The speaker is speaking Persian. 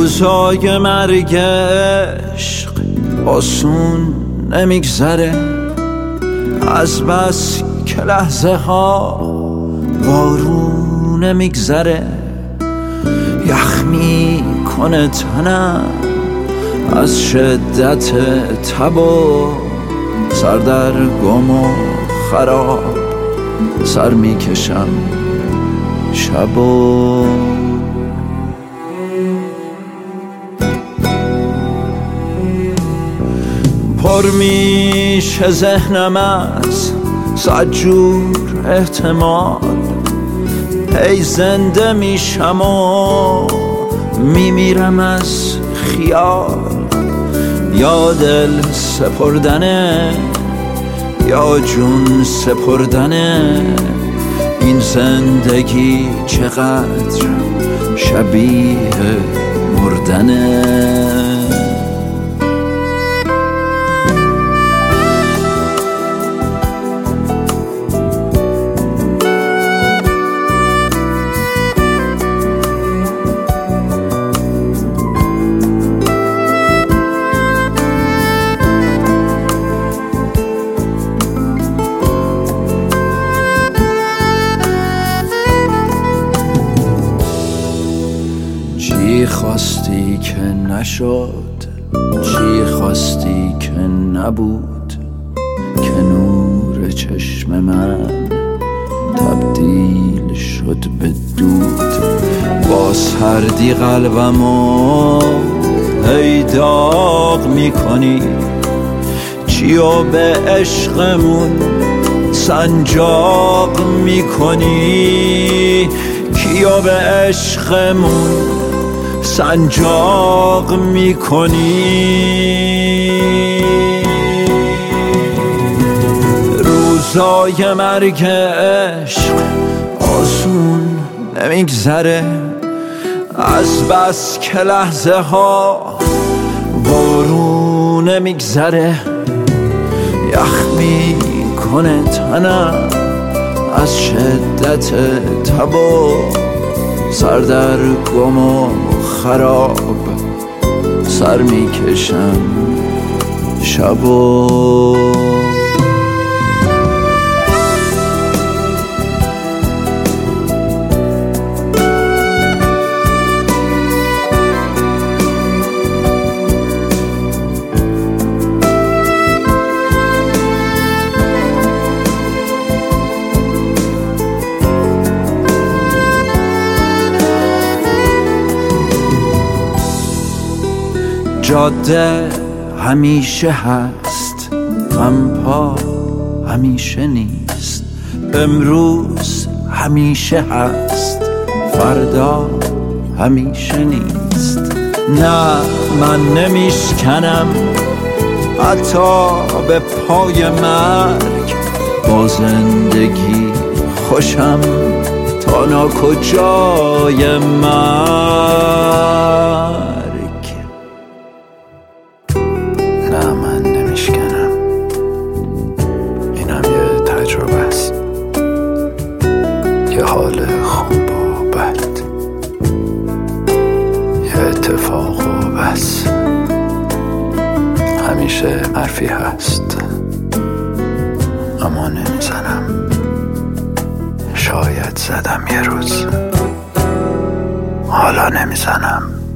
روزای مرگ عشق آسون نمیگذره، از بس که لحظه ها بارون نمیگذره. یخ میکنه تنم از شدت تب و سردرگم و خراب سر میکشم شب و پر میشه ذهنم از صد جور احتمال. ای زنده میشم و میمیرم از خیال. یا دل سپردنه یا جون سپردنه، این زندگی چقدر شبیه مردنه. چی خواستی که نشد، چی خواستی که نبود، که نور چشم من تبدیل شد به دود. با سردی قلبمو هی داغ میکنی، چیو به عشقمون سنجاق میکنی، کیو به عشقمون سنجاق میکنی. روزای مرگ عشق آسون نمیگذره، از بس که لحظه ها بارون نمیگذره. یخ میکنه تنم از شدت تب و سردرگم و خراب سر میکشم شب و جاده همیشه هست، غمپا همیشه نیست. امروز همیشه هست، فردا همیشه نیست. نه من نمیشکنم حتی به پای مرگ، با زندگی خوشم تا ناکجای مرگ. نه من نمیشکنم، اینم یه تجربه است، یه حال خوب و بد، یه اتفاق و بس. همیشه منفی هست اما نمیزنم، شاید زدم یه روز، حالا نمیزنم.